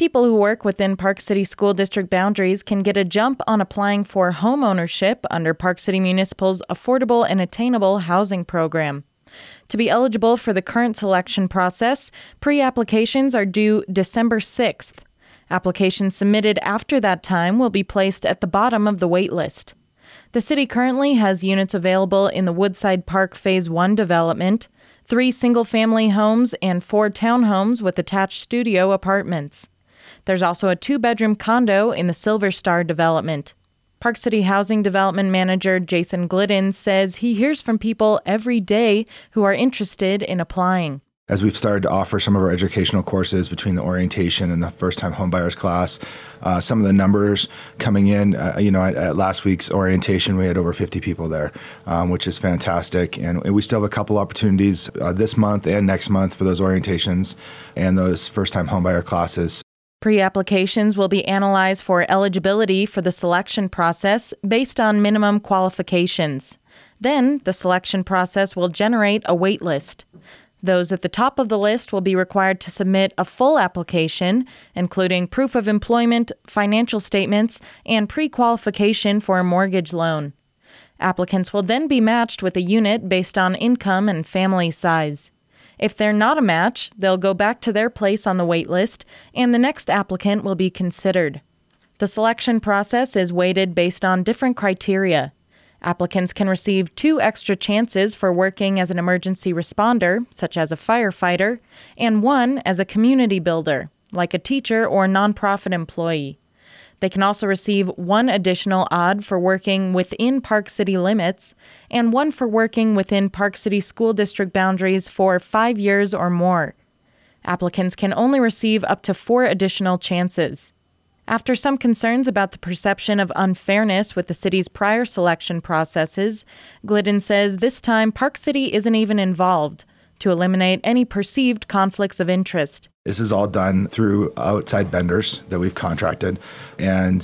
People who work within Park City School District boundaries can get a jump on applying for home ownership under Park City Municipal's Affordable and Attainable Housing Program. To be eligible for the current selection process, pre-applications are due December 6th. Applications submitted after that time will be placed at the bottom of the wait list. The city currently has units available in the Woodside Park Phase 1 development, 3 single-family homes and 4 townhomes with attached studio apartments. There's also a 2-bedroom condo in the Silver Star development. Park City Housing Development Manager Jason Glidden says he hears from people every day who are interested in applying. As we've started to offer some of our educational courses between the orientation and the first-time homebuyers class, some of the numbers coming in, at last week's orientation, we had over 50 people there, which is fantastic. And we still have a couple opportunities this month and next month for those orientations and those first-time homebuyer classes. Pre-applications will be analyzed for eligibility for the selection process based on minimum qualifications. Then, the selection process will generate a wait list. Those at the top of the list will be required to submit a full application, including proof of employment, financial statements, and pre-qualification for a mortgage loan. Applicants will then be matched with a unit based on income and family size. If they're not a match, they'll go back to their place on the wait list, and the next applicant will be considered. The selection process is weighted based on different criteria. Applicants can receive 2 extra chances for working as an emergency responder, such as a firefighter, and 1 as a community builder, like a teacher or nonprofit employee. They can also receive 1 additional odd for working within Park City limits and 1 for working within Park City School District boundaries for 5 years or more. Applicants can only receive up to 4 additional chances. After some concerns about the perception of unfairness with the city's prior selection processes, Glidden says this time Park City isn't even involved to eliminate any perceived conflicts of interest. This is all done through outside vendors that we've contracted, and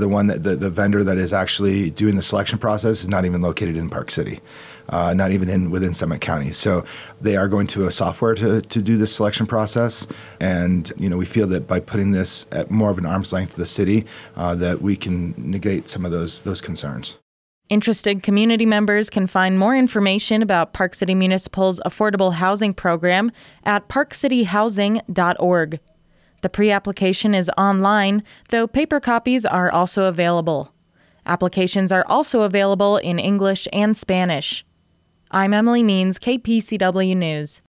the vendor that is actually doing the selection process is not even located in Park City, not even within Summit County. So they are going to a software to do this selection process, and we feel that by putting this at more of an arm's length of the city, that we can negate some of those concerns. Interested community members can find more information about Park City Municipal's affordable housing program at parkcityhousing.org. The pre-application is online, though paper copies are also available. Applications are also available in English and Spanish. I'm Emily Means, KPCW News.